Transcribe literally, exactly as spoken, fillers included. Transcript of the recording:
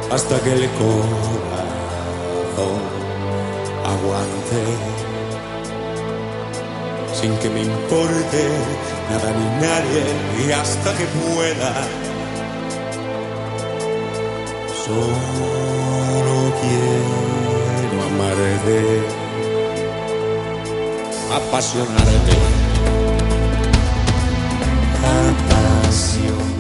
hasta que el corazón aguante, sin que me importe nada ni nadie, y hasta que pueda. Solo quiero amarte, apasionarte, apasionarte.